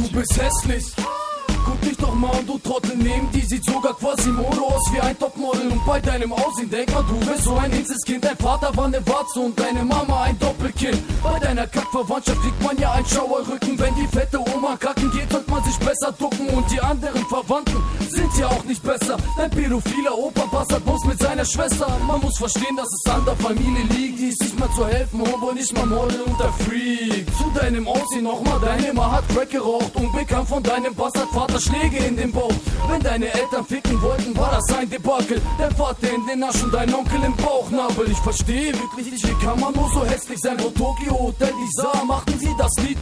Du bist hässlich. Guck dich doch mal an, du Trottel, neben die sieht sogar Quasimodo aus wie ein Topmodel. Und bei deinem Aussehen denk mal, du bist so ein Inzelskind. Dein Vater war ne Warze und deine Mama ein Doppelkind. Bei deiner Kackverwandtschaft kriegt man ja einen Schauerrücken. Wenn die fette Oma kacken geht, sollte man sich besser ducken. Und die anderen Verwandten sind ja auch nicht besser. Dein pädophiler Opa passert bloß mit seiner Schwester. Man muss verstehen, dass es an der Familie liegt. Die ist nicht mal zu helfen, Homo, nicht mal Model und der Freak. Zu deinem Aussehen nochmal, deine Ma hat Crack geraucht. Unbekannt von deinem Bastardvater Schläge in den Bauch. Wenn deine Eltern ficken wollten, war das ein Debakel. Dein Vater in den Arsch und dein Onkel im Bauchnabel. Ich verstehe wirklich nicht, wie kann man nur so hässlich sein? Wo Tokyo Hotel die sah, machten sie das Lied.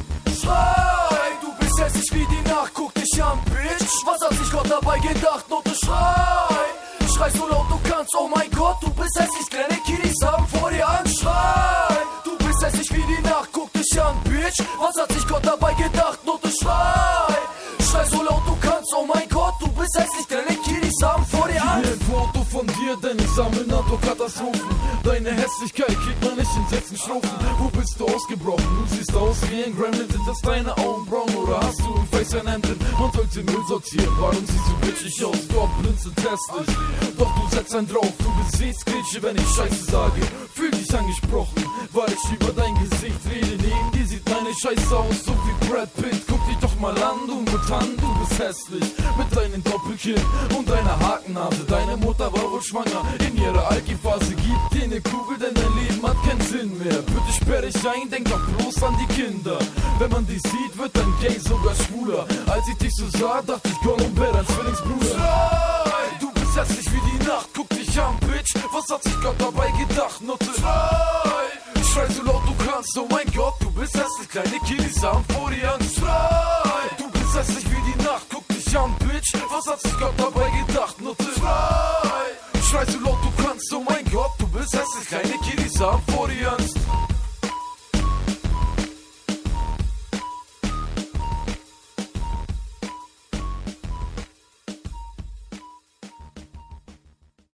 Schrei, du bist hässlich wie die Nacht, guck dich an, Bitch. Was hat sich Gott dabei gedacht? Note schrei, schrei so laut du kannst, oh mein Gott, du bist hässlich, kleine Kiddies haben vor dir Angst. Schrei, du bist hässlich wie die Nacht, guck dich an, Bitch. Was hat sich Gott dabei gedacht? Note schrei, schrei so laut du kannst, oh mein Gott, du bist hässlich, deine Kiddies haben vor dir Angst. Ein Foto von dir, denn ich sammle Naturkatastrophen. Deine Hässlichkeit kriegt man nicht in 6 Strophen. Wo bist du ausgebrochen? Du siehst aus wie ein Gremlin. Sind das deine Augenbrauen oder hast du im Face ein Hemd? Man sollte Müll sortieren. Warum siehst du bitchig aus? Gott blinzelt hässlich. Doch du setzt einen drauf. Du besiehst Grätsche, wenn ich Scheiße sage. Fühl dich angesprochen, weil ich über dein Gesicht rede. Neben dir sieht meine Scheiße aus, so wie Brad Pitt. Guck dich doch mal an, du Mutant, du bist hässlich. Mit deinen Doppelkinn und deiner Hakennase. Deine Mutter war wohl schwanger in ihrer Alki-Phase. Gib dir eine Kugel, denn dein Leben hat keinen Sinn mehr. Bitte sperr dich ein, denk doch bloß an die Kinder. Wenn man dich sieht, wird ein Gay sogar schwuler. Als ich dich so sah, dachte ich Gollum wäre dein Zwillingsbruder. Schrei, du bist hässlich wie die Nacht, guck dich an, Bitch. Was hat sich Gott dabei gedacht? Nutte. Schrei, schrei so laut du kannst, oh mein Gott, du bist hässlich, kleine Kiddies haben vor dir Angst. Schrei, du bist hässlich wie die Nacht, guck dich an, Bitch. Was hat sich Gott dabei gedacht? Nutte. Schrei, schrei so laut du kannst, oh mein Gott, du bist hässlich, kleine Kiddies haben vor dir Angst.